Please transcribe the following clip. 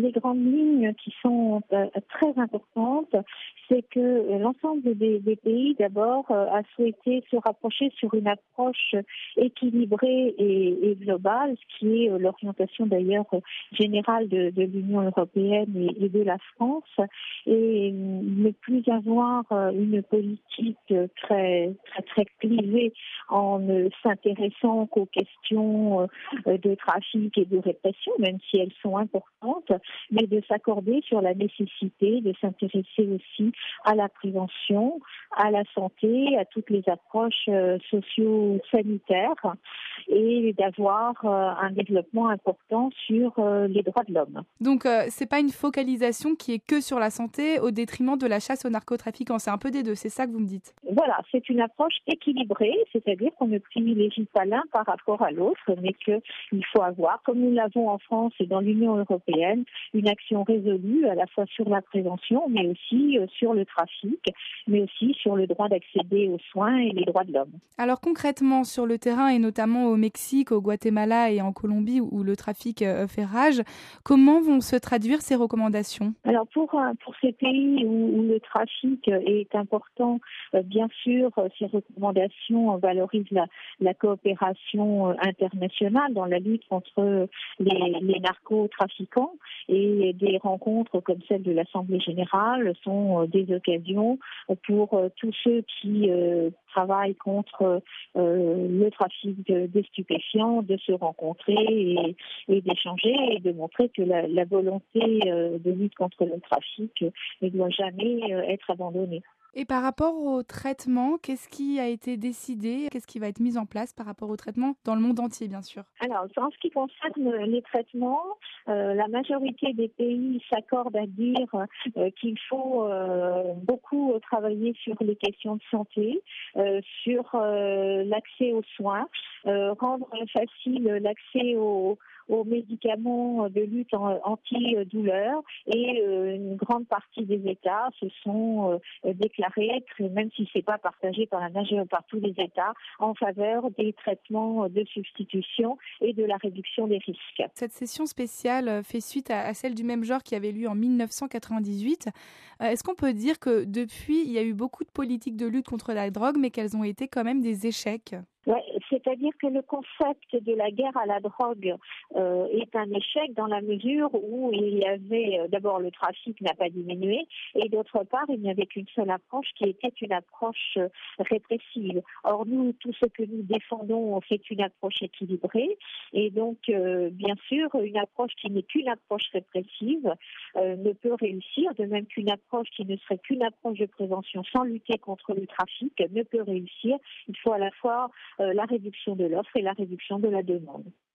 les grandes lignes qui sont très importantes, c'est que l'ensemble des pays, d'abord, a souhaité se rapprocher sur une approche équilibrée et globale, ce qui est l'orientation d'ailleurs générale de l'Union européenne et de la France, et ne plus avoir une politique très clivée en ne s'intéressant qu'aux questions de trafic et de répression, même si elles sont importantes, mais de s'accorder sur la nécessité de s'intéresser aussi à la prévention, à la santé, à toutes les approches socio-sanitaires et d'avoir un développement important sur les droits de l'homme. Donc, c'est pas une focalisation qui est que sur la santé au détriment de la chasse aux narcotrafiquants. C'est un peu des deux, c'est ça que vous me dites? Voilà, c'est une approche équilibrée, c'est-à-dire qu'on ne privilégie pas l'un par rapport à l'autre, mais qu'il faut avoir, comme nous l'avons en France et dans l'Union européenne, une action résolue à la fois sur la prévention, mais aussi sur le trafic, mais aussi sur le droit d'accéder aux soins et les droits de l'homme. Alors concrètement, sur le terrain et notamment au Mexique, au Guatemala et en Colombie où le trafic fait rage, comment vont se traduire ces recommandations? Alors pour ces pays où le trafic est important, bien sûr, ces recommandations valorisent la coopération internationale dans la lutte contre les narcotrafiquants, et des rencontres comme celle de l'Assemblée générale sont des occasions pour tous ceux qui travaillent contre le trafic des stupéfiants de se rencontrer et d'échanger et de montrer que la volonté de lutte contre le trafic ne doit jamais être abandonnée. Et par rapport au traitement, qu'est-ce qui a été décidé? Qu'est-ce qui va être mis en place par rapport au traitement dans le monde entier, bien sûr? Alors, en ce qui concerne les traitements, la majorité des pays s'accordent à dire qu'il faut beaucoup travailler sur les questions de santé, sur l'accès aux soins, rendre facile l'accès aux médicaments de lutte anti-douleur, et une grande partie des États se sont déclarés, même si c'est pas partagé par tous les États, en faveur des traitements de substitution et de la réduction des risques. Cette session spéciale fait suite à celle du même genre qui avait lieu en 1998. Est-ce qu'on peut dire que depuis, il y a eu beaucoup de politiques de lutte contre la drogue, mais qu'elles ont été quand même des échecs? Ouais, c'est-à-dire que le concept de la guerre à la drogue est un échec dans la mesure où il y avait d'abord le trafic n'a pas diminué, et d'autre part il n'y avait qu'une seule approche qui était une approche répressive. Or nous, tout ce que nous défendons, c'est une approche équilibrée, et donc bien sûr une approche qui n'est qu'une approche répressive ne peut réussir, de même qu'une approche qui ne serait qu'une approche de prévention sans lutter contre le trafic ne peut réussir. Il faut à la fois la réduction de l'offre et la réduction de la demande.